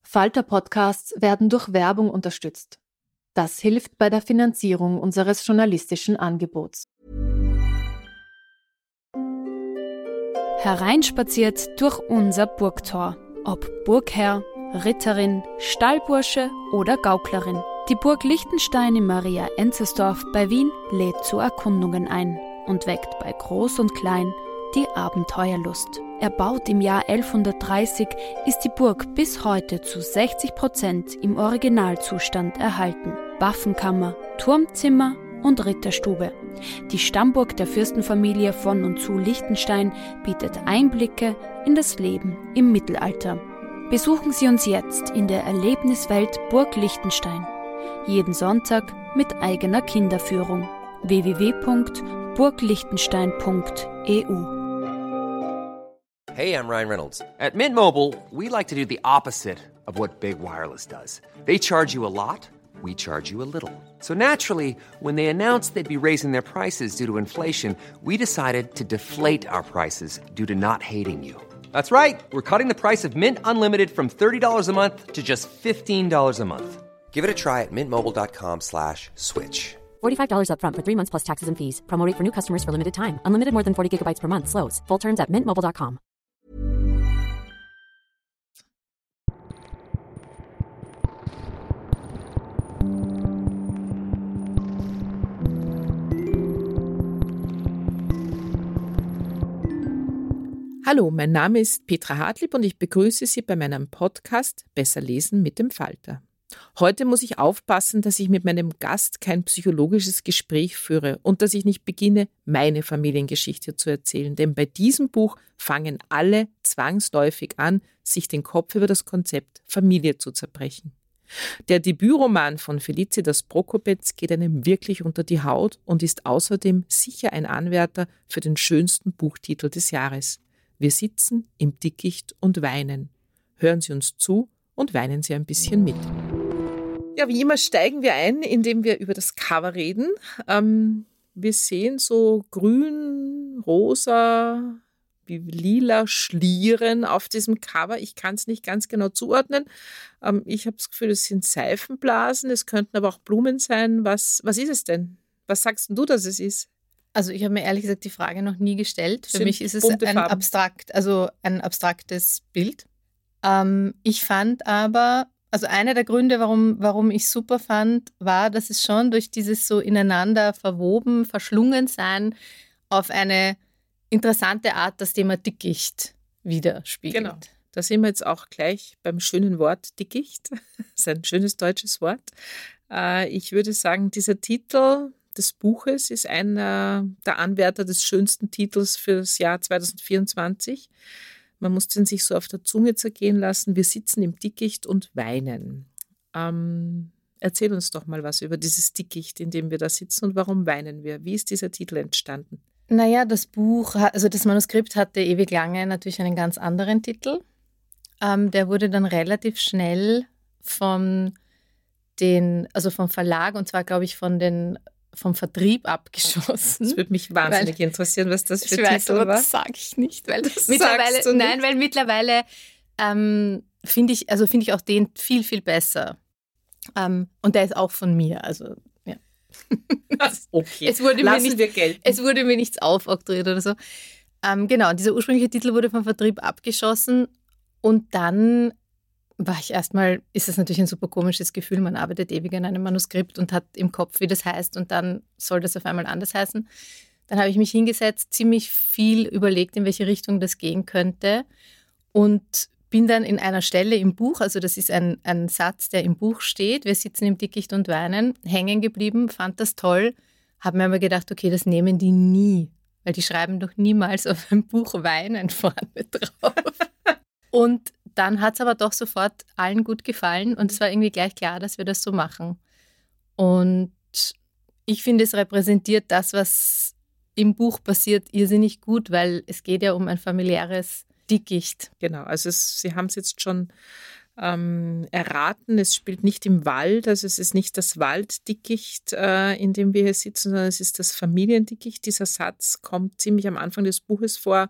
Falter-Podcasts werden durch Werbung unterstützt. Das hilft bei der Finanzierung unseres journalistischen Angebots. Hereinspaziert durch unser Burgtor. Ob Burgherr, Ritterin, Stallbursche oder Gauklerin. Die Burg Liechtenstein in Maria-Enzersdorf bei Wien lädt zu Erkundungen ein und weckt bei Groß und Klein die Abenteuerlust. Erbaut im Jahr 1130 ist die Burg bis heute zu 60% im Originalzustand erhalten. Waffenkammer, Turmzimmer und Ritterstube. Die Stammburg der Fürstenfamilie von und zu Liechtenstein bietet Einblicke in das Leben im Mittelalter. Besuchen Sie uns jetzt in der Erlebniswelt Burg Liechtenstein. Jeden Sonntag mit eigener Kinderführung. www.burgliechtenstein.eu. Hey, I'm Ryan Reynolds. At Mint Mobile, we like to do the opposite of what Big Wireless does. They charge you a lot, we charge you a little. So naturally, when they announced they'd be raising their prices due to inflation, we decided to deflate our prices due to not hating you. That's right. We're cutting the price of Mint Unlimited from $30 a month to just $15 a month. Give it a try at mintmobile.com/switch. $45 up front for 3 months plus taxes and fees. Promo rate for new customers for limited time. Unlimited more than 40 gigabytes per month. Slows full terms at mintmobile.com. Hallo, mein Name ist Petra Hartlieb und ich begrüße Sie bei meinem Podcast Besser lesen mit dem Falter. Heute muss ich aufpassen, dass ich mit meinem Gast kein psychologisches Gespräch führe und dass ich nicht beginne, meine Familiengeschichte zu erzählen. Denn bei diesem Buch fangen alle zwangsläufig an, sich den Kopf über das Konzept Familie zu zerbrechen. Der Debütroman von Felicitas Prokopetz geht einem wirklich unter die Haut und ist außerdem sicher ein Anwärter für den schönsten Buchtitel des Jahres. Wir sitzen im Dickicht und weinen. Hören Sie uns zu und weinen Sie ein bisschen mit. Ja, wie immer steigen wir ein, indem wir über das Cover reden. Wir sehen so grün, rosa, wie lila Schlieren auf diesem Cover. Ich kann es nicht ganz genau zuordnen. Ich habe das Gefühl, es sind Seifenblasen, es könnten aber auch Blumen sein. Was ist es denn? Was sagst du, dass es ist? Also ich habe mir ehrlich gesagt die Frage noch nie gestellt. Für mich ist es ein abstraktes Bild. Ich fand aber, also einer der Gründe, warum ich super fand, war, dass es schon durch dieses so ineinander verwoben, verschlungen sein auf eine interessante Art das Thema Dickicht widerspiegelt. Genau, da sind wir jetzt auch gleich beim schönen Wort Dickicht. Das ist ein schönes deutsches Wort. Ich würde sagen, dieser Titel des Buches ist einer der Anwärter des schönsten Titels für das Jahr 2024. Man muss den sich so auf der Zunge zergehen lassen. Wir sitzen im Dickicht und weinen. Erzähl uns doch mal was über dieses Dickicht, in dem wir da sitzen und warum weinen wir? Wie ist dieser Titel entstanden? Naja, das Manuskript hatte ewig lange natürlich einen ganz anderen Titel. Der wurde dann relativ schnell vom Verlag und zwar, glaube ich, vom Vertrieb abgeschossen. Das würde mich wahnsinnig interessieren, was das für Titel war. Das sage ich nicht, weil mittlerweile finde ich auch den viel, viel besser. Und der ist auch von mir, also ja. Okay, es wurde mir nichts aufoktroyiert oder so. Genau, dieser ursprüngliche Titel wurde vom Vertrieb abgeschossen und dann ist es natürlich ein super komisches Gefühl, man arbeitet ewig an einem Manuskript und hat im Kopf, wie das heißt und dann soll das auf einmal anders heißen. Dann habe ich mich hingesetzt, ziemlich viel überlegt, in welche Richtung das gehen könnte und bin dann in einer Stelle im Buch, also das ist ein Satz, der im Buch steht, wir sitzen im Dickicht und weinen, hängen geblieben, fand das toll, habe mir aber gedacht, okay, das nehmen die nie, weil die schreiben doch niemals auf ein Buch Weinen vorne drauf. Und dann hat es aber doch sofort allen gut gefallen und es war irgendwie gleich klar, dass wir das so machen. Und ich finde, es repräsentiert das, was im Buch passiert, irrsinnig gut, weil es geht ja um ein familiäres Dickicht. Genau, also Sie haben es jetzt schon erraten, es spielt nicht im Wald, also es ist nicht das Walddickicht, in dem wir hier sitzen, sondern es ist das Familiendickicht. Dieser Satz kommt ziemlich am Anfang des Buches vor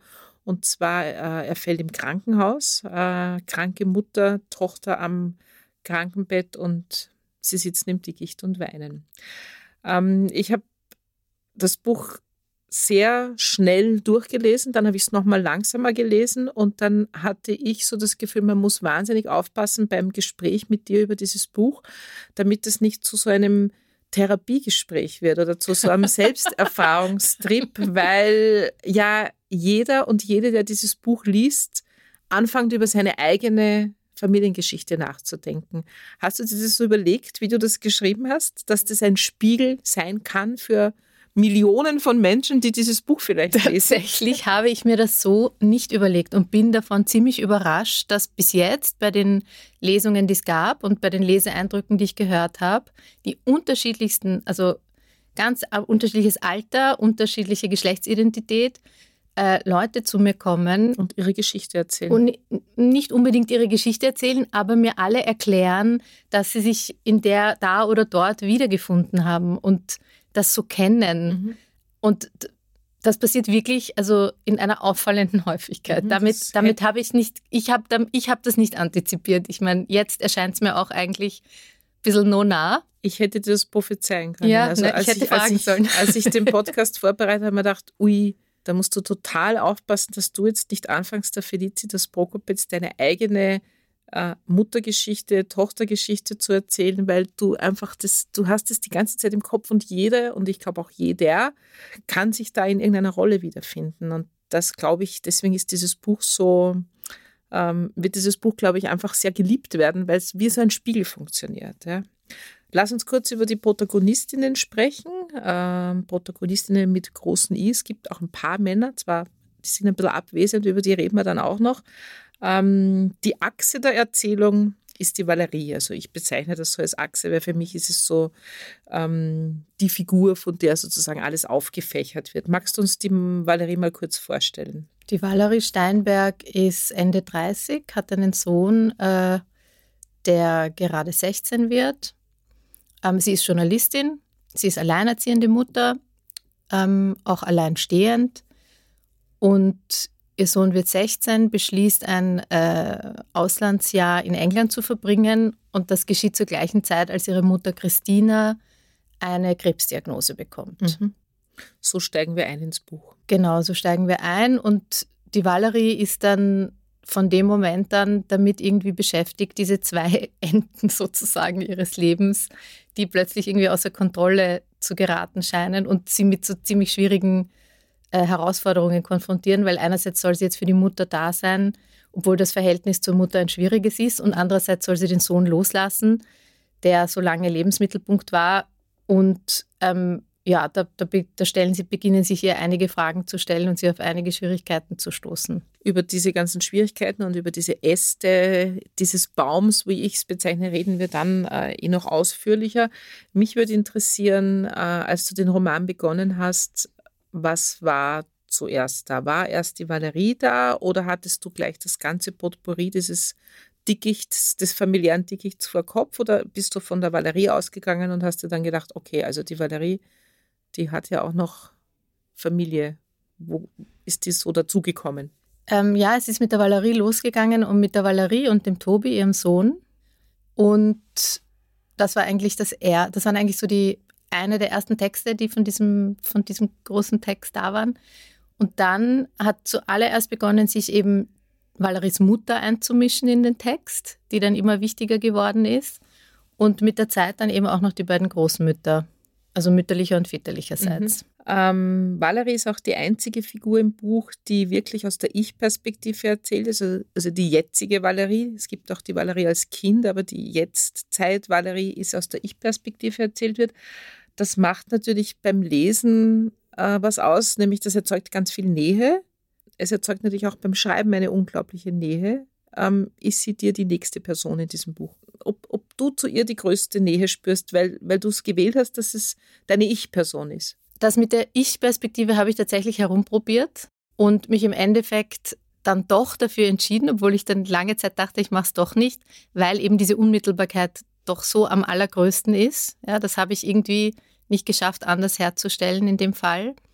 Und zwar, er fällt im Krankenhaus, kranke Mutter, Tochter am Krankenbett und sie sitzen im Dickicht und weinen. Ich habe das Buch sehr schnell durchgelesen, dann habe ich es nochmal langsamer gelesen und dann hatte ich so das Gefühl, man muss wahnsinnig aufpassen beim Gespräch mit dir über dieses Buch, damit es nicht zu so einem Therapiegespräch wird oder zu so einem Selbsterfahrungstrip, weil ja jeder und jede, der dieses Buch liest, anfängt über seine eigene Familiengeschichte nachzudenken. Hast du dir das so überlegt, wie du das geschrieben hast, dass das ein Spiegel sein kann für Millionen von Menschen, die dieses Buch vielleicht lesen? Tatsächlich habe ich mir das so nicht überlegt und bin davon ziemlich überrascht, dass bis jetzt bei den Lesungen, die es gab und bei den Leseeindrücken, die ich gehört habe, die unterschiedlichsten, also ganz unterschiedliches Alter, unterschiedliche Geschlechtsidentität, Leute zu mir kommen. Und ihre Geschichte erzählen. Und nicht unbedingt ihre Geschichte erzählen, aber mir alle erklären, dass sie sich in der, da oder dort wiedergefunden haben und das so kennen. Und das passiert wirklich also in einer auffallenden Häufigkeit. Damit habe ich nicht, ich habe das nicht antizipiert. Ich meine, jetzt erscheint es mir auch eigentlich ein bisschen nah. Ich hätte dir das prophezeien können. Ja, also ich hätte fragen sollen. Als ich den Podcast vorbereitet habe, habe ich mir gedacht, ui, da musst du total aufpassen, dass du jetzt nicht anfängst, der Felicitas Prokopetz deine eigene Muttergeschichte, Tochtergeschichte zu erzählen, weil du einfach du hast es die ganze Zeit im Kopf und jede, und ich glaube auch jeder, kann sich da in irgendeiner Rolle wiederfinden. Und das glaube ich, deswegen ist dieses Buch wird dieses Buch, glaube ich, einfach sehr geliebt werden, weil es wie so ein Spiegel funktioniert. Ja. Lass uns kurz über die Protagonistinnen sprechen. Protagonistinnen mit großen I. Es gibt auch ein paar Männer, zwar die sind ein bisschen abwesend, über die reden wir dann auch noch. Die Achse der Erzählung ist die Valerie. Also ich bezeichne das so als Achse, weil für mich ist es so die Figur, von der sozusagen alles aufgefächert wird. Magst du uns die Valerie mal kurz vorstellen? Die Valerie Steinberg ist Ende 30, hat einen Sohn, der gerade 16 wird. Sie ist Journalistin, sie ist alleinerziehende Mutter, auch alleinstehend. Und ihr Sohn wird 16, beschließt ein Auslandsjahr in England zu verbringen. Und das geschieht zur gleichen Zeit, als ihre Mutter Christina eine Krebsdiagnose bekommt. So steigen wir ein ins Buch. Genau, so steigen wir ein. Und die Valerie ist dann von dem Moment an damit irgendwie beschäftigt, diese zwei Enden sozusagen ihres Lebens, die plötzlich irgendwie außer Kontrolle zu geraten scheinen und sie mit so ziemlich schwierigen Herausforderungen konfrontieren, weil einerseits soll sie jetzt für die Mutter da sein, obwohl das Verhältnis zur Mutter ein schwieriges ist, und andererseits soll sie den Sohn loslassen, der so lange Lebensmittelpunkt war. Und beginnen sich ihr einige Fragen zu stellen und sie auf einige Schwierigkeiten zu stoßen. Über diese ganzen Schwierigkeiten und über diese Äste dieses Baums, wie ich es bezeichne, reden wir dann noch ausführlicher. Mich würde interessieren, als du den Roman begonnen hast, was war zuerst da? War erst die Valerie da oder hattest du gleich das ganze Potpourri dieses Dickichts, des familiären Dickichts vor Kopf, oder bist du von der Valerie ausgegangen und hast dir dann gedacht, okay, also die Valerie, die hat ja auch noch Familie. Wo ist die so dazugekommen? Es ist mit der Valerie losgegangen und mit der Valerie und dem Tobi, ihrem Sohn. Und das war eigentlich das waren eigentlich so eine der ersten Texte, die von diesem großen Text da waren. Und dann hat zuallererst begonnen, sich eben Valeries Mutter einzumischen in den Text, die dann immer wichtiger geworden ist. Und mit der Zeit dann eben auch noch die beiden Großmütter, also mütterlicher und väterlicherseits. Valerie ist auch die einzige Figur im Buch, die wirklich aus der Ich-Perspektive erzählt ist, also die jetzige Valerie. Es gibt auch die Valerie als Kind, aber die Jetztzeit-Valerie ist aus der Ich-Perspektive erzählt wird. Das macht natürlich beim Lesen was aus, nämlich das erzeugt ganz viel Nähe. Es erzeugt natürlich auch beim Schreiben eine unglaubliche Nähe. Ist sie dir die nächste Person in diesem Buch? Ob du zu ihr die größte Nähe spürst, weil du es gewählt hast, dass es deine Ich-Person ist? Das mit der Ich-Perspektive habe ich tatsächlich herumprobiert und mich im Endeffekt dann doch dafür entschieden, obwohl ich dann lange Zeit dachte, ich mache es doch nicht, weil eben diese Unmittelbarkeit doch so am allergrößten ist. Ja, das habe ich irgendwie nicht geschafft, anders herzustellen in dem Fall.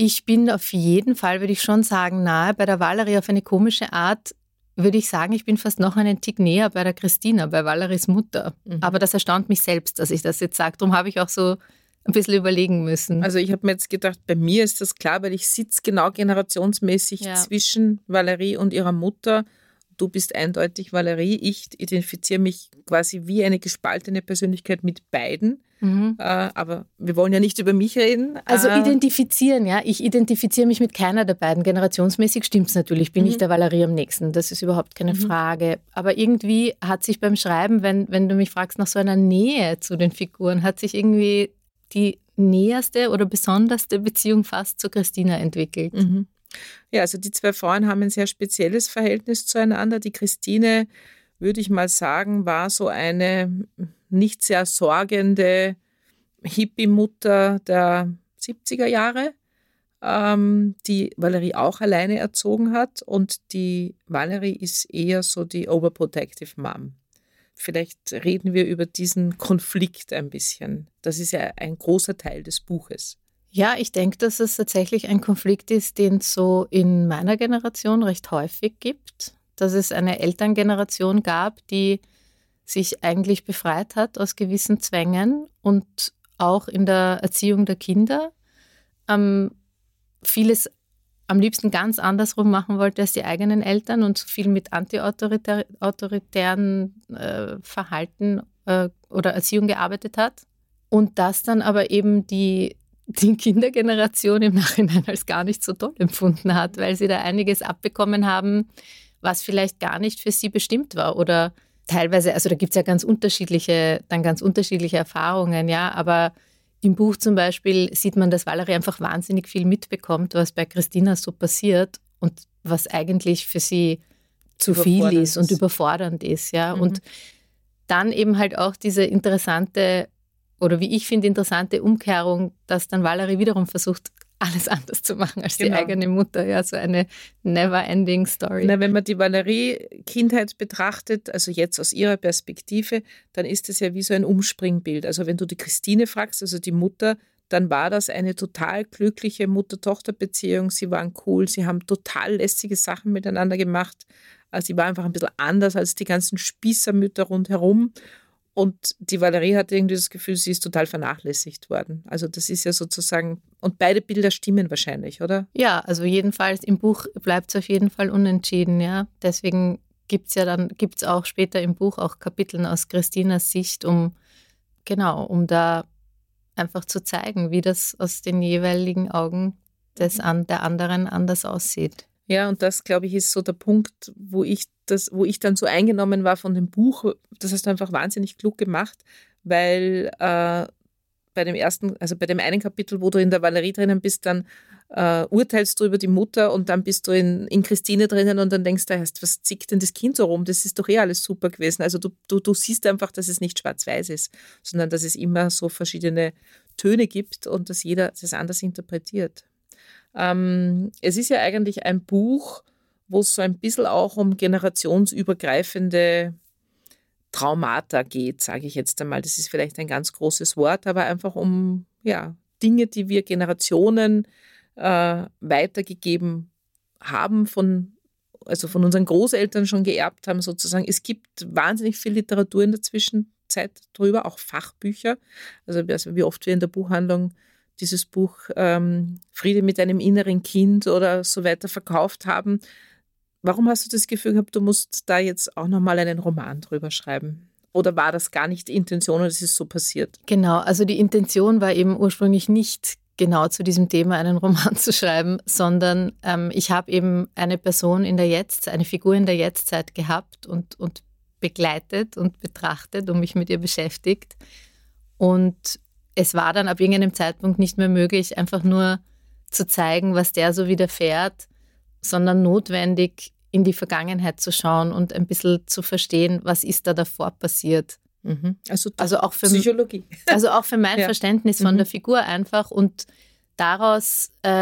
Ich bin auf jeden Fall, würde ich schon sagen, nahe bei der Valerie auf eine komische Art. Würde ich sagen, ich bin fast noch einen Tick näher bei der Christina, bei Valeries Mutter. Aber das erstaunt mich selbst, dass ich das jetzt sage. Darum habe ich auch so ein bisschen überlegen müssen. Also ich habe mir jetzt gedacht, bei mir ist das klar, weil ich sitze genau generationsmäßig zwischen Valerie und ihrer Mutter. Du bist eindeutig Valerie. Ich identifiziere mich quasi wie eine gespaltene Persönlichkeit mit beiden. Aber wir wollen ja nicht über mich reden. Also identifizieren, ja. Ich identifiziere mich mit keiner der beiden. Generationsmäßig stimmt es natürlich. Bin ich der Valerie am nächsten. Das ist überhaupt keine Frage. Aber irgendwie hat sich beim Schreiben, wenn du mich fragst nach so einer Nähe zu den Figuren, hat sich irgendwie die näherste oder besonderste Beziehung fast zu Christina entwickelt. Ja, also die zwei Frauen haben ein sehr spezielles Verhältnis zueinander. Die Christine, würde ich mal sagen, war so eine nicht sehr sorgende Hippie-Mutter der 70er Jahre, die Valerie auch alleine erzogen hat. Und die Valerie ist eher so die overprotective Mom. Vielleicht reden wir über diesen Konflikt ein bisschen. Das ist ja ein großer Teil des Buches. Ja, ich denke, dass es tatsächlich ein Konflikt ist, den es so in meiner Generation recht häufig gibt. Dass es eine Elterngeneration gab, die sich eigentlich befreit hat aus gewissen Zwängen und auch in der Erziehung der Kinder vieles am liebsten ganz andersrum machen wollte als die eigenen Eltern und viel mit antiautoritären Verhalten oder Erziehung gearbeitet hat. Und das dann aber eben die Kindergeneration im Nachhinein als gar nicht so toll empfunden hat, weil sie da einiges abbekommen haben, was vielleicht gar nicht für sie bestimmt war oder teilweise, also da gibt es ja ganz unterschiedliche Erfahrungen, ja, aber im Buch zum Beispiel sieht man, dass Valerie einfach wahnsinnig viel mitbekommt, was bei Christina so passiert und was eigentlich für sie zu viel ist und überfordernd ist, ja. Und dann eben halt auch diese interessante, oder wie ich finde, interessante Umkehrung, dass dann Valerie wiederum versucht, alles anders zu machen als die eigene Mutter. Ja, so eine never-ending Story. Na, wenn man die Valerie-Kindheit betrachtet, also jetzt aus ihrer Perspektive, dann ist es ja wie so ein Umspringbild. Also wenn du die Christine fragst, also die Mutter, dann war das eine total glückliche Mutter-Tochter-Beziehung. Sie waren cool, sie haben total lästige Sachen miteinander gemacht. Also sie war einfach ein bisschen anders als die ganzen Spießermütter rundherum. Und die Valerie hatte irgendwie das Gefühl, sie ist total vernachlässigt worden. Also das ist ja sozusagen, und beide Bilder stimmen wahrscheinlich, oder? Ja, also jedenfalls im Buch bleibt es auf jeden Fall unentschieden, ja. Deswegen gibt's auch später im Buch auch Kapiteln aus Christinas Sicht, um da einfach zu zeigen, wie das aus den jeweiligen Augen der anderen anders aussieht. Ja, und das, glaube ich, ist so der Punkt, wo ich dann so eingenommen war von dem Buch. Das hast du einfach wahnsinnig klug gemacht, weil bei dem einen Kapitel, wo du in der Valerie drinnen bist, dann urteilst du über die Mutter und dann bist du in Christine drinnen und dann denkst du, was zickt denn das Kind so rum? Das ist doch alles super gewesen. Also du siehst einfach, dass es nicht schwarz-weiß ist, sondern dass es immer so verschiedene Töne gibt und dass jeder das anders interpretiert. Es ist ja eigentlich ein Buch, wo es so ein bisschen auch um generationsübergreifende Traumata geht, sage ich jetzt einmal. Das ist vielleicht ein ganz großes Wort, aber einfach um Dinge, die wir Generationen weitergegeben haben, von unseren Großeltern schon geerbt haben sozusagen. Es gibt wahnsinnig viel Literatur in der Zwischenzeit drüber, auch Fachbücher. Also wie oft wir in der Buchhandlung dieses Buch Friede mit einem inneren Kind oder so weiter verkauft haben. Warum hast du das Gefühl gehabt, du musst da jetzt auch nochmal einen Roman drüber schreiben? Oder war das gar nicht die Intention oder es ist so passiert? Genau, also die Intention war eben ursprünglich nicht genau zu diesem Thema einen Roman zu schreiben, sondern ich habe eben eine Figur in der Jetztzeit gehabt und begleitet und betrachtet und mich mit ihr beschäftigt. Und es war dann ab irgendeinem Zeitpunkt nicht mehr möglich, einfach nur zu zeigen, was der so widerfährt, sondern notwendig, in die Vergangenheit zu schauen und ein bisschen zu verstehen, was ist da davor passiert. Also auch für Psychologie. Also auch für mein Verständnis von der Figur einfach und daraus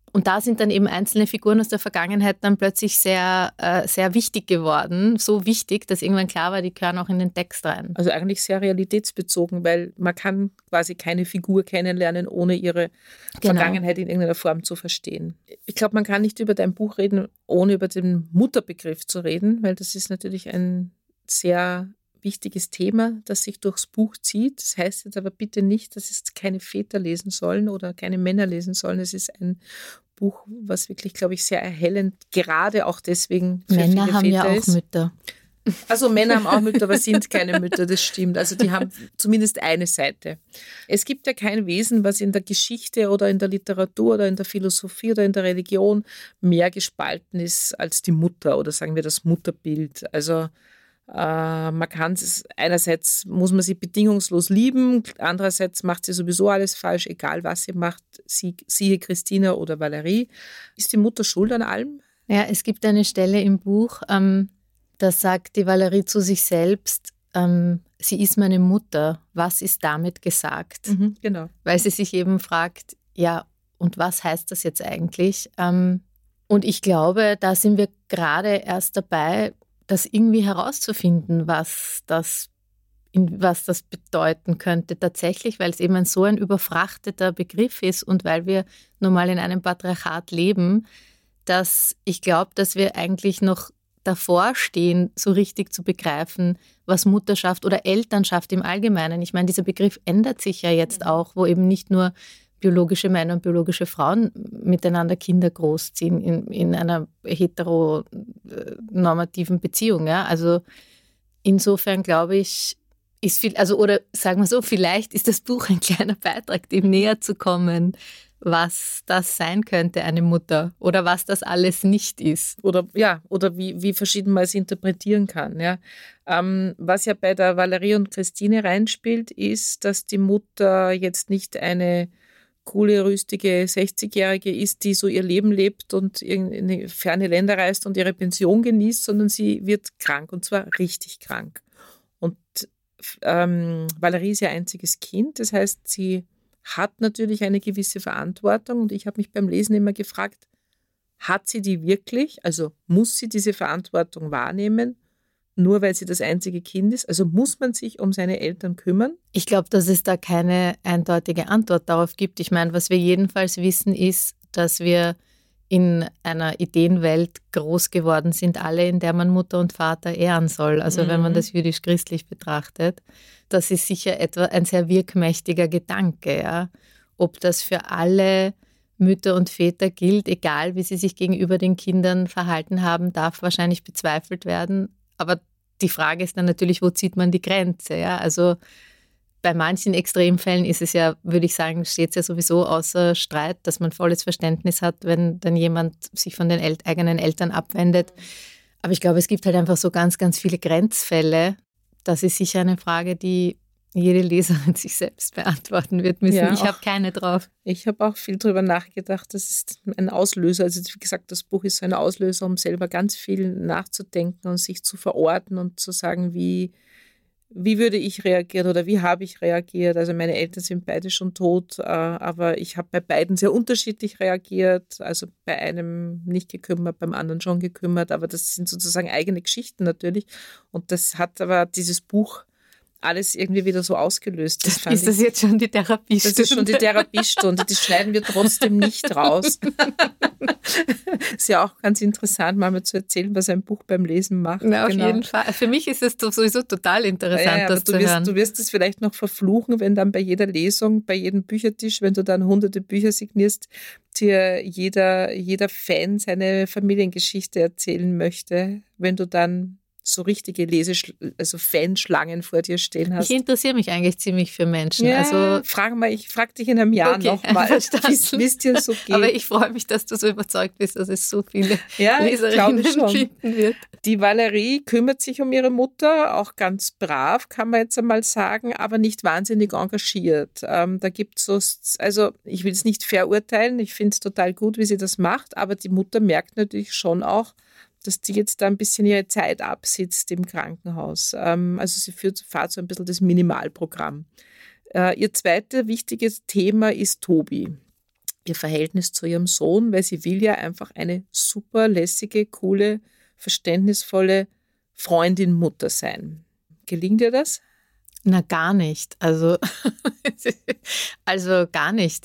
Und da sind dann eben einzelne Figuren aus der Vergangenheit dann plötzlich sehr, sehr wichtig geworden. So wichtig, dass irgendwann klar war, die gehören auch in den Text rein. Also eigentlich sehr realitätsbezogen, weil man kann quasi keine Figur kennenlernen, ohne ihre Vergangenheit in irgendeiner Form zu verstehen. Ich glaube, man kann nicht über dein Buch reden, ohne über den Mutterbegriff zu reden, weil das ist natürlich ein sehr wichtiges Thema, das sich durchs Buch zieht. Das heißt jetzt aber bitte nicht, dass es keine Väter lesen sollen oder keine Männer lesen sollen. Es ist ein Buch, was wirklich, glaube ich, sehr erhellend, gerade auch deswegen für Männer viele haben Väter ja auch ist. Mütter. Also Männer haben auch Mütter, aber sind keine Mütter, das stimmt. Also die haben zumindest eine Seite. Es gibt ja kein Wesen, was in der Geschichte oder in der Literatur oder in der Philosophie oder in der Religion mehr gespalten ist als die Mutter oder sagen wir das Mutterbild. Also man kann es, einerseits muss man sie bedingungslos lieben, andererseits macht sie sowieso alles falsch, egal was sie macht, siehe Christina oder Valerie. Ist die Mutter schuld an allem? Ja, es gibt eine Stelle im Buch, da sagt die Valerie zu sich selbst, sie ist meine Mutter, was ist damit gesagt? Genau. Weil sie sich eben fragt, ja, und was heißt das jetzt eigentlich? Und ich glaube, da sind wir gerade erst dabei, das irgendwie herauszufinden, was das bedeuten könnte tatsächlich, weil es eben so ein überfrachteter Begriff ist und weil wir normal in einem Patriarchat leben, dass ich glaube, dass wir eigentlich noch davor stehen, so richtig zu begreifen, was Mutterschaft oder Elternschaft im Allgemeinen, ich meine, dieser Begriff ändert sich ja jetzt auch, wo eben nicht nur biologische Männer und biologische Frauen miteinander Kinder großziehen in einer heteronormativen Beziehung. Ja? Also insofern glaube ich, ist viel, also oder sagen wir so, vielleicht ist das Buch ein kleiner Beitrag, dem näher zu kommen, was das sein könnte, eine Mutter, oder was das alles nicht ist. Oder wie verschieden man es interpretieren kann. Ja. Was ja bei der Valerie und Christine reinspielt, ist, dass die Mutter jetzt nicht eine coole, rüstige 60-Jährige ist, die so ihr Leben lebt und in ferne Länder reist und ihre Pension genießt, sondern sie wird krank, und zwar richtig krank. Und Valerie ist ihr einziges Kind, das heißt, sie hat natürlich eine gewisse Verantwortung, und ich habe mich beim Lesen immer gefragt, hat sie die wirklich? Also muss sie diese Verantwortung wahrnehmen, nur weil sie das einzige Kind ist? Also muss man sich um seine Eltern kümmern? Ich glaube, dass es da keine eindeutige Antwort darauf gibt. Ich meine, was wir jedenfalls wissen, ist, dass wir in einer Ideenwelt groß geworden sind, alle, in der man Mutter und Vater ehren soll. Also wenn man das jüdisch-christlich betrachtet, das ist sicher ein sehr wirkmächtiger Gedanke. Ja? Ob das für alle Mütter und Väter gilt, egal wie sie sich gegenüber den Kindern verhalten haben, darf wahrscheinlich bezweifelt werden. Aber die Frage ist dann natürlich, wo zieht man die Grenze? Ja? Also bei manchen Extremfällen ist es ja, würde ich sagen, steht es ja sowieso außer Streit, dass man volles Verständnis hat, wenn dann jemand sich von den eigenen Eltern abwendet. Aber ich glaube, es gibt halt einfach so ganz, ganz viele Grenzfälle. Das ist sicher eine Frage, die jede Leserin sich selbst beantworten wird müssen. Ja, ich habe keine drauf. Ich habe auch viel drüber nachgedacht. Das ist ein Auslöser. Also wie gesagt, das Buch ist so ein Auslöser, um selber ganz viel nachzudenken und sich zu verorten und zu sagen, wie würde ich reagieren oder wie habe ich reagiert. Also meine Eltern sind beide schon tot, aber ich habe bei beiden sehr unterschiedlich reagiert. Also bei einem nicht gekümmert, beim anderen schon gekümmert. Aber das sind sozusagen eigene Geschichten natürlich. Und das hat aber dieses Buch alles irgendwie wieder so ausgelöst. Ist das jetzt schon die Therapiestunde? Das ist schon die Therapiestunde. Das schneiden wir trotzdem nicht raus. Ist ja auch ganz interessant, mal zu erzählen, was ein Buch beim Lesen macht. Na, auf jeden Fall. Für mich ist es sowieso total interessant, das zu hören. Du wirst es vielleicht noch verfluchen, wenn dann bei jeder Lesung, bei jedem Büchertisch, wenn du dann hunderte Bücher signierst, dir jeder Fan seine Familiengeschichte erzählen möchte, wenn du dann so richtige Fanschlangen vor dir stehen hast. Ich interessiere mich eigentlich ziemlich für Menschen. Ja, also ich frage dich in einem Jahr nochmal, wie es dir so geht. Aber ich freue mich, dass du so überzeugt bist, dass es so viele Leserinnen finden wird. Die Valerie kümmert sich um ihre Mutter, auch ganz brav, kann man jetzt einmal sagen, aber nicht wahnsinnig engagiert. Da gibt es also ich will es nicht verurteilen, ich finde es total gut, wie sie das macht, aber die Mutter merkt natürlich schon auch, dass die jetzt da ein bisschen ihre Zeit absitzt im Krankenhaus. Also sie fährt so ein bisschen das Minimalprogramm. Ihr zweites wichtiges Thema ist Tobi. ihr Verhältnis zu ihrem Sohn, weil sie will ja einfach eine super lässige, coole, verständnisvolle Freundin, Mutter sein. Gelingt ihr das? Na, gar nicht. Also gar nicht.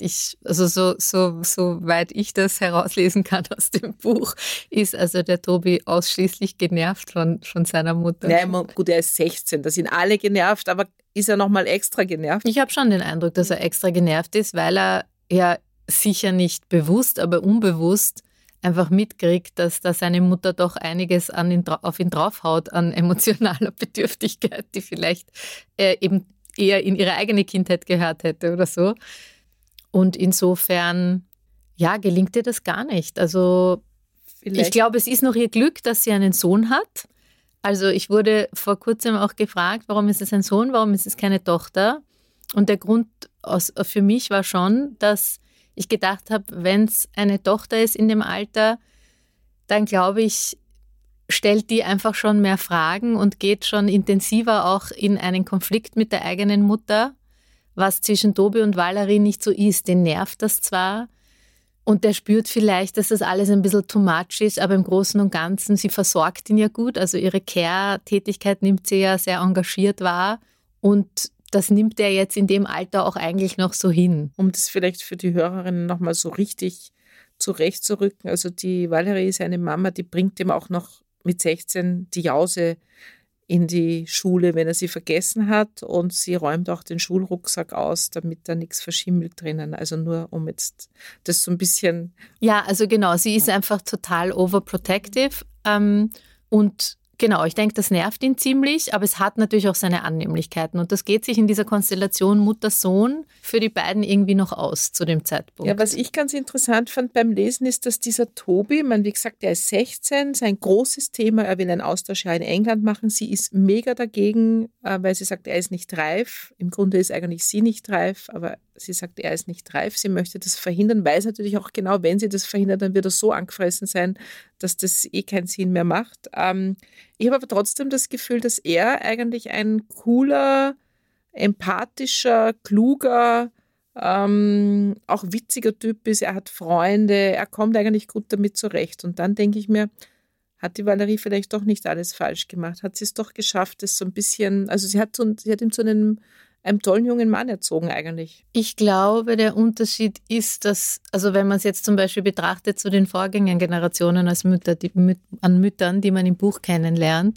Soweit ich das herauslesen kann aus dem Buch, ist also der Tobi ausschließlich genervt von seiner Mutter. Ja, gut, er ist 16, da sind alle genervt, aber ist er nochmal extra genervt? Ich habe schon den Eindruck, dass er extra genervt ist, weil er ja sicher nicht bewusst, aber unbewusst einfach mitkriegt, dass da seine Mutter doch einiges auf ihn draufhaut an emotionaler Bedürftigkeit, die vielleicht eben eher in ihre eigene Kindheit gehört hätte oder so. Und insofern, ja, gelingt ihr das gar nicht. Also ich glaube, es ist noch ihr Glück, dass sie einen Sohn hat. Also ich wurde vor kurzem auch gefragt, warum ist es ein Sohn, warum ist es keine Tochter? Und der Grund für mich war schon, dass ich gedacht habe, wenn es eine Tochter ist in dem Alter, dann glaube ich, stellt die einfach schon mehr Fragen und geht schon intensiver auch in einen Konflikt mit der eigenen Mutter, was zwischen Tobi und Valerie nicht so ist. Den nervt das zwar und der spürt vielleicht, dass das alles ein bisschen too much ist, aber im Großen und Ganzen, sie versorgt ihn ja gut, also ihre Care-Tätigkeit nimmt sie ja sehr engagiert wahr und das nimmt er jetzt in dem Alter auch eigentlich noch so hin. Um das vielleicht für die Hörerinnen nochmal so richtig zurechtzurücken. Also die Valerie ist eine Mama, die bringt ihm auch noch mit 16 die Jause in die Schule, wenn er sie vergessen hat. Und sie räumt auch den Schulrucksack aus, damit da nichts verschimmelt drinnen. Also nur um jetzt das so ein bisschen... Ja, also genau, sie ist einfach total overprotective und genau, ich denke, das nervt ihn ziemlich, aber es hat natürlich auch seine Annehmlichkeiten und das geht sich in dieser Konstellation Mutter-Sohn für die beiden irgendwie noch aus zu dem Zeitpunkt. Ja, was ich ganz interessant fand beim Lesen ist, dass dieser Tobi, wie gesagt, er ist 16, sein großes Thema, er will ein Austauschjahr in England machen, sie ist mega dagegen, weil sie sagt, er ist nicht reif. Im Grunde ist eigentlich sie nicht reif, aber sie sagt, er ist nicht reif, sie möchte das verhindern, weiß natürlich auch genau, wenn sie das verhindert, dann wird er so angefressen sein, dass das keinen Sinn mehr macht. Ich habe aber trotzdem das Gefühl, dass er eigentlich ein cooler, empathischer, kluger, auch witziger Typ ist. Er hat Freunde, er kommt eigentlich gut damit zurecht. Und dann denke ich mir, hat die Valerie vielleicht doch nicht alles falsch gemacht? Hat sie es doch geschafft, das so ein bisschen, also sie hat ihn zu einem tollen jungen Mann erzogen eigentlich. Ich glaube, der Unterschied ist, dass, also wenn man es jetzt zum Beispiel betrachtet zu den Vorgängergenerationen als Müttern, die man im Buch kennenlernt,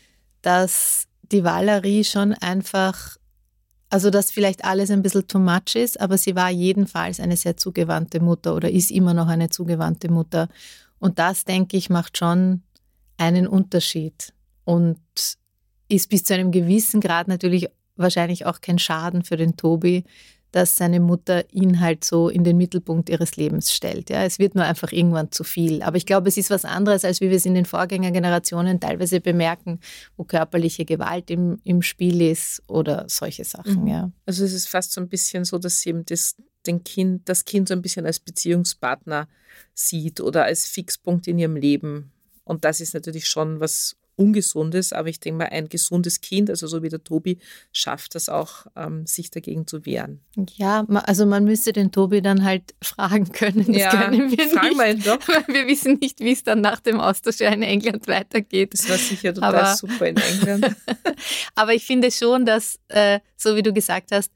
dass die Valerie schon einfach, also dass vielleicht alles ein bisschen too much ist, aber sie war jedenfalls eine sehr zugewandte Mutter oder ist immer noch eine zugewandte Mutter. Und das, denke ich, macht schon einen Unterschied und ist bis zu einem gewissen Grad natürlich wahrscheinlich auch kein Schaden für den Tobi, dass seine Mutter ihn halt so in den Mittelpunkt ihres Lebens stellt. Ja, es wird nur einfach irgendwann zu viel. Aber ich glaube, es ist was anderes, als wie wir es in den Vorgängergenerationen teilweise bemerken, wo körperliche Gewalt im Spiel ist oder solche Sachen. Ja. Also es ist fast so ein bisschen so, dass sie eben das Kind so ein bisschen als Beziehungspartner sieht oder als Fixpunkt in ihrem Leben. Und das ist natürlich schon was Ungesundes, aber ich denke mal, ein gesundes Kind, also so wie der Tobi, schafft das auch, sich dagegen zu wehren. Ja, also man müsste den Tobi dann halt fragen können. Das können wir fragen wir ihn doch. Weil wir wissen nicht, wie es dann nach dem Austauschjahr in England weitergeht. Das war sicher total super in England. Aber ich finde schon, dass, so wie du gesagt hast,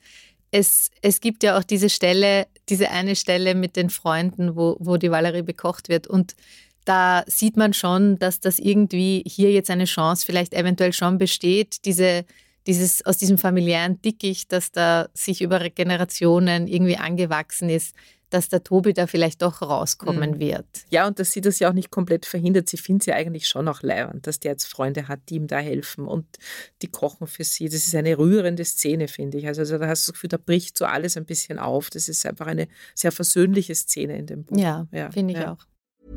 es gibt ja auch diese eine Stelle mit den Freunden, wo die Valerie bekocht wird und da sieht man schon, dass das irgendwie hier jetzt eine Chance vielleicht eventuell schon besteht, dieses aus diesem familiären Dickicht, das da sich über Generationen irgendwie angewachsen ist, dass der Tobi da vielleicht doch rauskommen wird. Ja, und dass sie das ja auch nicht komplett verhindert. Sie findet es ja eigentlich schon auch leibend, dass der jetzt Freunde hat, die ihm da helfen und die kochen für sie. Das ist eine rührende Szene, finde ich. Also da hast du das Gefühl, da bricht so alles ein bisschen auf. Das ist einfach eine sehr versöhnliche Szene in dem Buch. Ja, finde ich auch.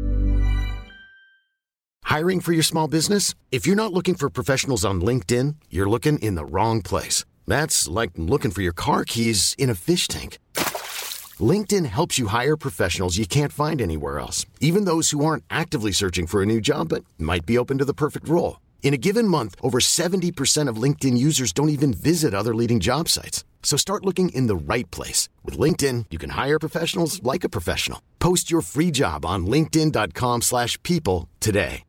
Hiring for your small business? If you're not looking for professionals on LinkedIn, you're looking in the wrong place. That's like looking for your car keys in a fish tank. LinkedIn helps you hire professionals you can't find anywhere else, even those who aren't actively searching for a new job but might be open to the perfect role. In a given month, over 70% of LinkedIn users don't even visit other leading job sites. So start looking in the right place. With LinkedIn, you can hire professionals like a professional. Post your free job on linkedin.com/people today.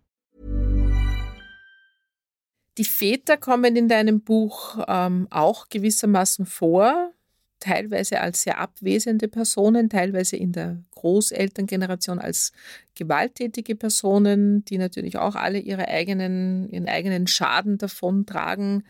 Die Väter kommen in deinem Buch auch gewissermaßen vor, teilweise als sehr abwesende Personen, teilweise in der Großelterngeneration als gewalttätige Personen, die natürlich auch alle ihren eigenen Schaden davontragen.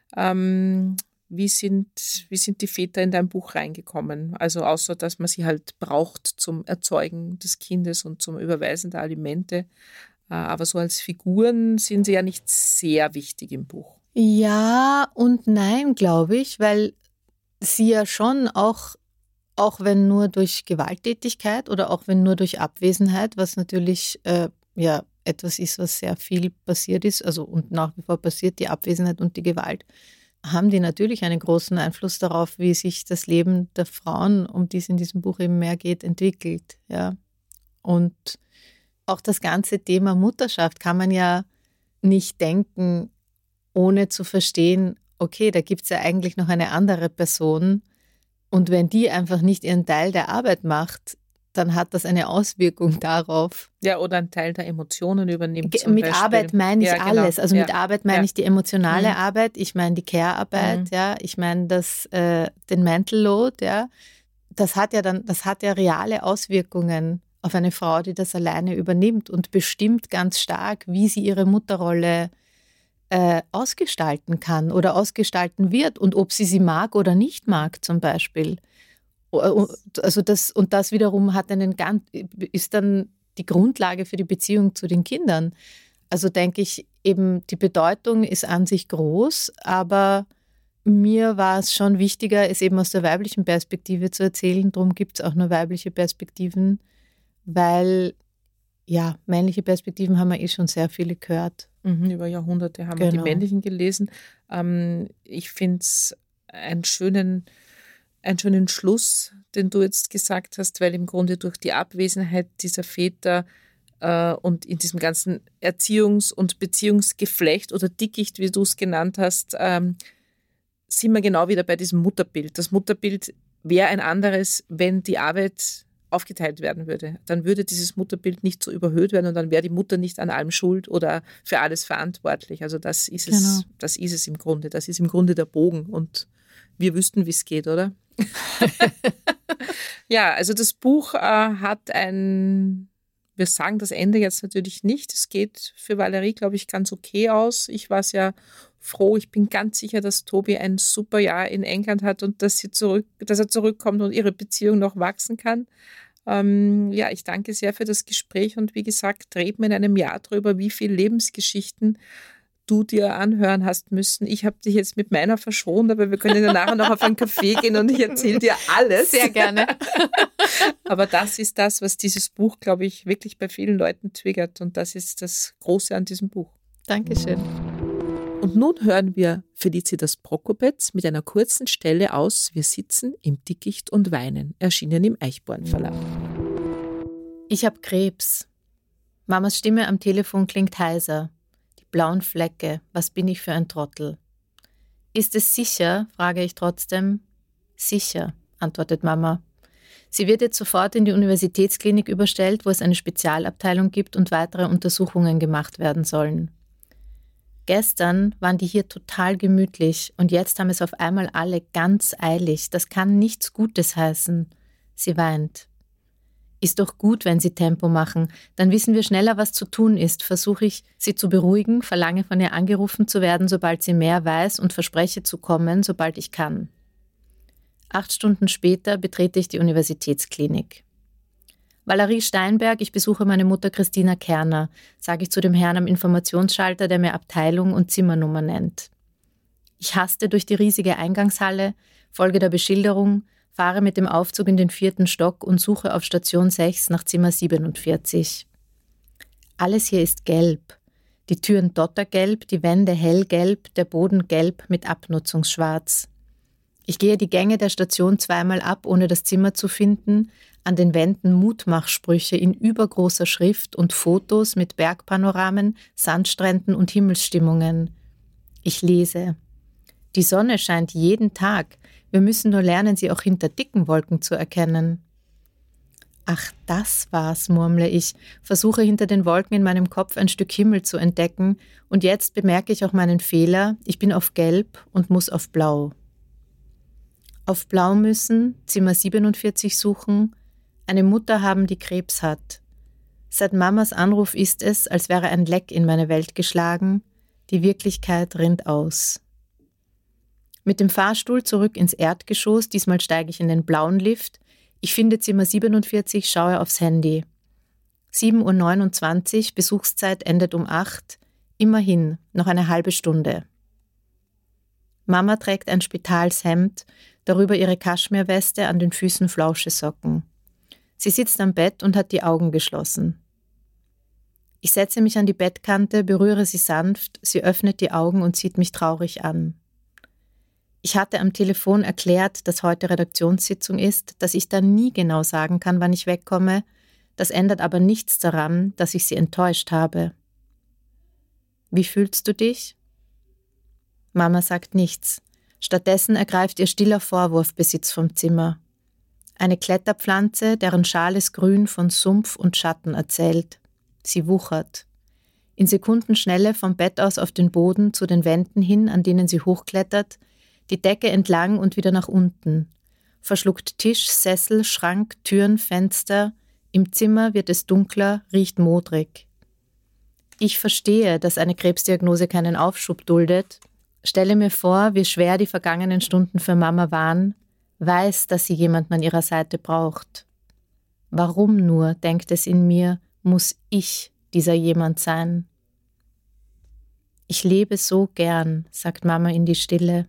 Wie sind die Väter in dein Buch reingekommen? Also außer, dass man sie halt braucht zum Erzeugen des Kindes und zum Überweisen der Alimente. Aber so als Figuren sind sie ja nicht sehr wichtig im Buch. Ja und nein, glaube ich, weil sie ja schon auch wenn nur durch Gewalttätigkeit oder auch wenn nur durch Abwesenheit, was natürlich etwas ist, was sehr viel passiert ist, also und nach wie vor passiert, die Abwesenheit und die Gewalt, haben die natürlich einen großen Einfluss darauf, wie sich das Leben der Frauen, um die es in diesem Buch eben mehr geht, entwickelt. Ja. Und auch das ganze Thema Mutterschaft kann man ja nicht denken, ohne zu verstehen, okay, da gibt es ja eigentlich noch eine andere Person und wenn die einfach nicht ihren Teil der Arbeit macht, dann hat das eine Auswirkung darauf. Ja, oder einen Teil der Emotionen übernimmt. Mit Arbeit meine ich alles. Also mit Arbeit meine ich die emotionale Arbeit, ich meine die Care-Arbeit, ich meine den Mental Load, ja. Das hat ja reale Auswirkungen auf eine Frau, die das alleine übernimmt und bestimmt ganz stark, wie sie ihre Mutterrolle ausgestalten kann oder ausgestalten wird und ob sie mag oder nicht mag zum Beispiel. Also das wiederum ist dann die Grundlage für die Beziehung zu den Kindern. Also denke ich eben, die Bedeutung ist an sich groß, aber mir war es schon wichtiger, es eben aus der weiblichen Perspektive zu erzählen. Darum gibt es auch nur weibliche Perspektiven, weil ja, männliche Perspektiven haben wir schon sehr viele gehört. Über Jahrhunderte haben wir die männlichen gelesen. Ich finde es einen schönen Schluss, den du jetzt gesagt hast, weil im Grunde durch die Abwesenheit dieser Väter und in diesem ganzen Erziehungs- und Beziehungsgeflecht oder Dickicht, wie du es genannt hast, sind wir genau wieder bei diesem Mutterbild. Das Mutterbild wäre ein anderes, wenn die Arbeit aufgeteilt werden würde. Dann würde dieses Mutterbild nicht so überhöht werden und dann wäre die Mutter nicht an allem schuld oder für alles verantwortlich. Also das ist es im Grunde. Das ist im Grunde der Bogen und wir wüssten, wie es geht, oder? Ja, also das Buch wir sagen das Ende jetzt natürlich nicht. Es geht für Valerie, glaube ich, ganz okay aus. Ich war sehr froh. Ich bin ganz sicher, dass Tobi ein super Jahr in England hat und dass er zurückkommt und ihre Beziehung noch wachsen kann. Ja, ich danke sehr für das Gespräch und wie gesagt, reden wir in einem Jahr darüber, wie viele Lebensgeschichten du dir anhören hast müssen. Ich habe dich jetzt mit meiner verschont, aber wir können ja nachher noch auf einen Café gehen und ich erzähle dir alles. Sehr gerne. Aber das ist das, was dieses Buch, glaube ich, wirklich bei vielen Leuten triggert und das ist das Große an diesem Buch. Dankeschön. Und nun hören wir Felicitas Prokopetz mit einer kurzen Stelle aus Wir sitzen im Dickicht und weinen, erschienen im Eichborn Verlag. Ich habe Krebs. Mamas Stimme am Telefon klingt heiser. Die blauen Flecke, was bin ich für ein Trottel? Ist es sicher, frage ich trotzdem. Sicher, antwortet Mama. Sie wird jetzt sofort in die Universitätsklinik überstellt, wo es eine Spezialabteilung gibt und weitere Untersuchungen gemacht werden sollen. Gestern waren die hier total gemütlich und jetzt haben es auf einmal alle ganz eilig. Das kann nichts Gutes heißen. Sie weint. Ist doch gut, wenn sie Tempo machen. Dann wissen wir schneller, was zu tun ist. Versuche ich, sie zu beruhigen, verlange von ihr angerufen zu werden, sobald sie mehr weiß und verspreche zu kommen, sobald ich kann. 8 Stunden später betrete ich die Universitätsklinik. Valerie Steinberg, ich besuche meine Mutter Christina Kerner, sage ich zu dem Herrn am Informationsschalter, der mir Abteilung und Zimmernummer nennt. Ich haste durch die riesige Eingangshalle, folge der Beschilderung, fahre mit dem Aufzug in den 4. Stock und suche auf Station 6 nach Zimmer 47. Alles hier ist gelb. Die Türen dottergelb, die Wände hellgelb, der Boden gelb mit Abnutzungsschwarz. Ich gehe die Gänge der Station zweimal ab, ohne das Zimmer zu finden, an den Wänden Mutmachsprüche in übergroßer Schrift und Fotos mit Bergpanoramen, Sandstränden und Himmelsstimmungen. Ich lese. Die Sonne scheint jeden Tag. Wir müssen nur lernen, sie auch hinter dicken Wolken zu erkennen. Ach, das war's, murmle ich, versuche hinter den Wolken in meinem Kopf ein Stück Himmel zu entdecken und jetzt bemerke ich auch meinen Fehler, ich bin auf Gelb und muss auf Blau. Auf Blau müssen, Zimmer 47 suchen, eine Mutter haben, die Krebs hat. Seit Mamas Anruf ist es, als wäre ein Leck in meine Welt geschlagen, die Wirklichkeit rinnt aus. Mit dem Fahrstuhl zurück ins Erdgeschoss, diesmal steige ich in den blauen Lift. Ich finde Zimmer 47, schaue aufs Handy. 7:29 Uhr, Besuchszeit endet um 8. Immerhin, noch eine halbe Stunde. Mama trägt ein Spitalshemd, darüber ihre Kaschmirweste, an den Füßen Flauschesocken. Sie sitzt am Bett und hat die Augen geschlossen. Ich setze mich an die Bettkante, berühre sie sanft, sie öffnet die Augen und sieht mich traurig an. Ich hatte am Telefon erklärt, dass heute Redaktionssitzung ist, dass ich dann nie genau sagen kann, wann ich wegkomme. Das ändert aber nichts daran, dass ich sie enttäuscht habe. Wie fühlst du dich? Mama sagt nichts. Stattdessen ergreift ihr stiller Vorwurf Besitz vom Zimmer. Eine Kletterpflanze, deren schales Grün von Sumpf und Schatten erzählt. Sie wuchert. In Sekundenschnelle vom Bett aus auf den Boden zu den Wänden hin, an denen sie hochklettert, die Decke entlang und wieder nach unten. Verschluckt Tisch, Sessel, Schrank, Türen, Fenster. Im Zimmer wird es dunkler, riecht modrig. Ich verstehe, dass eine Krebsdiagnose keinen Aufschub duldet, stelle mir vor, wie schwer die vergangenen Stunden für Mama waren, weiß, dass sie jemanden an ihrer Seite braucht. Warum nur, denkt es in mir, muss ich dieser jemand sein? Ich lebe so gern, sagt Mama in die Stille.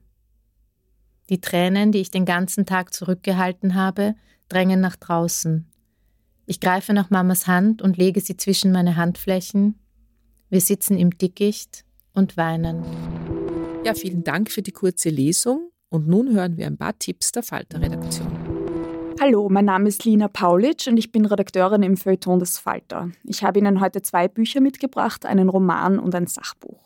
Die Tränen, die ich den ganzen Tag zurückgehalten habe, drängen nach draußen. Ich greife nach Mamas Hand und lege sie zwischen meine Handflächen. Wir sitzen im Dickicht und weinen. Ja, vielen Dank für die kurze Lesung. Und nun hören wir ein paar Tipps der Falter-Redaktion. Hallo, mein Name ist Lina Paulitsch und ich bin Redakteurin im Feuilleton des Falter. Ich habe Ihnen heute 2 Bücher mitgebracht, einen Roman und ein Sachbuch.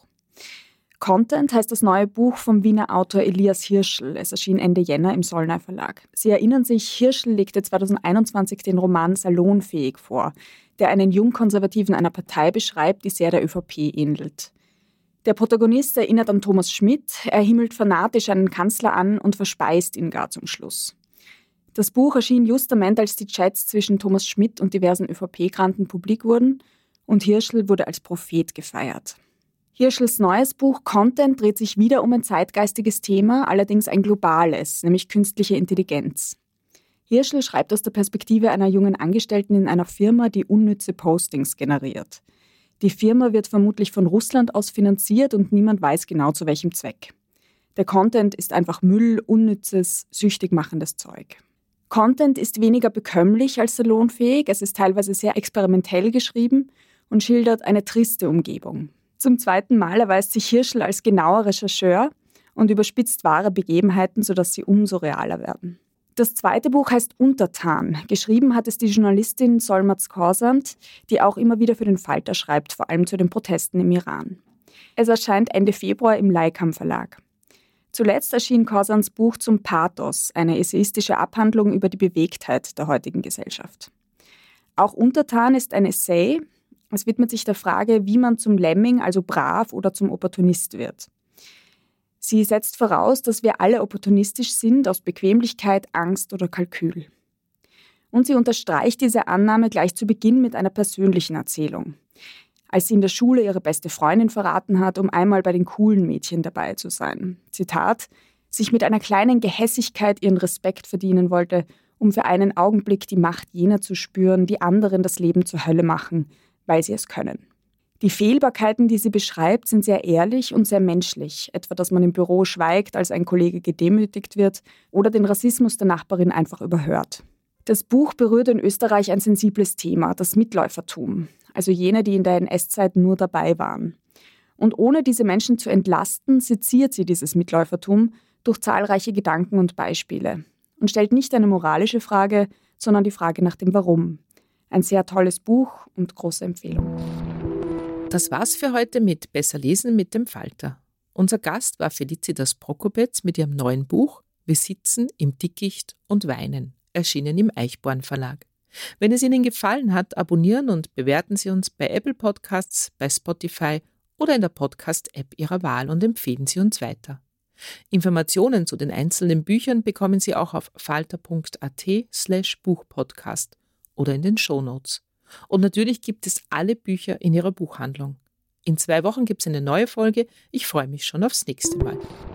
Content heißt das neue Buch vom Wiener Autor Elias Hirschl. Es erschien Ende Jänner im Sollnay Verlag. Sie erinnern sich, Hirschl legte 2021 den Roman Salonfähig vor, der einen Jungkonservativen einer Partei beschreibt, die sehr der ÖVP ähnelt. Der Protagonist erinnert an Thomas Schmidt, er himmelt fanatisch einen Kanzler an und verspeist ihn gar zum Schluss. Das Buch erschien justament, als die Chats zwischen Thomas Schmidt und diversen ÖVP-Granten publik wurden und Hirschl wurde als Prophet gefeiert. Hirschls neues Buch Content dreht sich wieder um ein zeitgeistiges Thema, allerdings ein globales, nämlich künstliche Intelligenz. Hirschl schreibt aus der Perspektive einer jungen Angestellten in einer Firma, die unnütze Postings generiert. Die Firma wird vermutlich von Russland aus finanziert und niemand weiß genau zu welchem Zweck. Der Content ist einfach Müll, unnützes, süchtig machendes Zeug. Content ist weniger bekömmlich als salonfähig, es ist teilweise sehr experimentell geschrieben und schildert eine triste Umgebung. Zum 2. Mal erweist sich Hirschl als genauer Rechercheur und überspitzt wahre Begebenheiten, sodass sie umso realer werden. Das 2. Buch heißt Untertan. Geschrieben hat es die Journalistin Solmaz Korsand, die auch immer wieder für den Falter schreibt, vor allem zu den Protesten im Iran. Es erscheint Ende Februar im Leikam Verlag. Zuletzt erschien Korsands Buch Zum Pathos, eine essayistische Abhandlung über die Bewegtheit der heutigen Gesellschaft. Auch Untertan ist ein Essay. Es widmet sich der Frage, wie man zum Lemming, also brav, oder zum Opportunist wird. Sie setzt voraus, dass wir alle opportunistisch sind, aus Bequemlichkeit, Angst oder Kalkül. Und sie unterstreicht diese Annahme gleich zu Beginn mit einer persönlichen Erzählung. Als sie in der Schule ihre beste Freundin verraten hat, um einmal bei den coolen Mädchen dabei zu sein. Zitat, sich mit einer kleinen Gehässigkeit ihren Respekt verdienen wollte, um für einen Augenblick die Macht jener zu spüren, die anderen das Leben zur Hölle machen, weil sie es können. Die Fehlbarkeiten, die sie beschreibt, sind sehr ehrlich und sehr menschlich. Etwa, dass man im Büro schweigt, als ein Kollege gedemütigt wird oder den Rassismus der Nachbarin einfach überhört. Das Buch berührt in Österreich ein sensibles Thema, das Mitläufertum. Also jene, die in der NS-Zeit nur dabei waren. Und ohne diese Menschen zu entlasten, seziert sie dieses Mitläufertum durch zahlreiche Gedanken und Beispiele. Und stellt nicht eine moralische Frage, sondern die Frage nach dem Warum. Ein sehr tolles Buch und große Empfehlung. Das war's für heute mit Besser lesen mit dem Falter. Unser Gast war Felicitas Prokopetz mit ihrem neuen Buch Wir sitzen im Dickicht und weinen, erschienen im Eichborn Verlag. Wenn es Ihnen gefallen hat, abonnieren und bewerten Sie uns bei Apple Podcasts, bei Spotify oder in der Podcast-App Ihrer Wahl und empfehlen Sie uns weiter. Informationen zu den einzelnen Büchern bekommen Sie auch auf falter.at/Buchpodcast oder in den Shownotes. Und natürlich gibt es alle Bücher in Ihrer Buchhandlung. In 2 Wochen gibt es eine neue Folge. Ich freue mich schon aufs nächste Mal.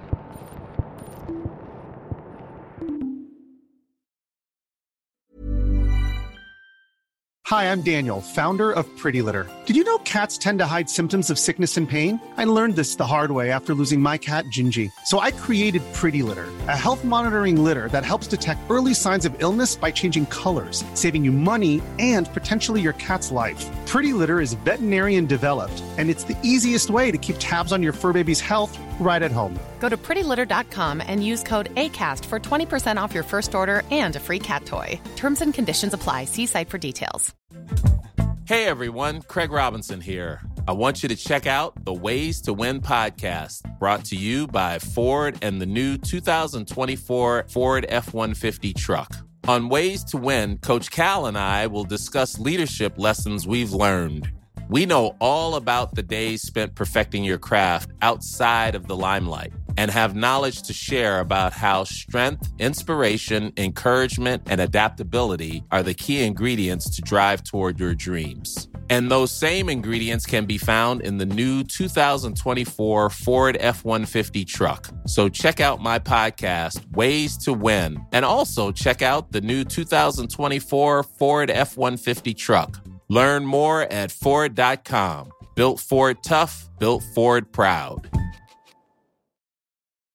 Hi, I'm Daniel, founder of Pretty Litter. Did you know cats tend to hide symptoms of sickness and pain? I learned this the hard way after losing my cat, Gingy. So I created Pretty Litter, a health monitoring litter that helps detect early signs of illness by changing colors, saving you money and potentially your cat's life. Pretty Litter is veterinarian developed, and it's the easiest way to keep tabs on your fur baby's health right at home. Go to prettylitter.com and use code ACAST for 20% off your first order and a free cat toy. Terms and conditions apply. See site for details. Hey everyone, Craig Robinson here. I want you to check out the Ways to Win podcast, brought to you by Ford and the new 2024 Ford F-150 truck. On Ways to Win, Coach Cal and I will discuss leadership lessons we've learned. We know all about the days spent perfecting your craft outside of the limelight and have knowledge to share about how strength, inspiration, encouragement, and adaptability are the key ingredients to drive toward your dreams. And those same ingredients can be found in the new 2024 Ford F-150 truck. So check out my podcast, Ways to Win, and also check out the new 2024 Ford F-150 truck. Learn more at Ford.com. Built Ford tough, built Ford proud.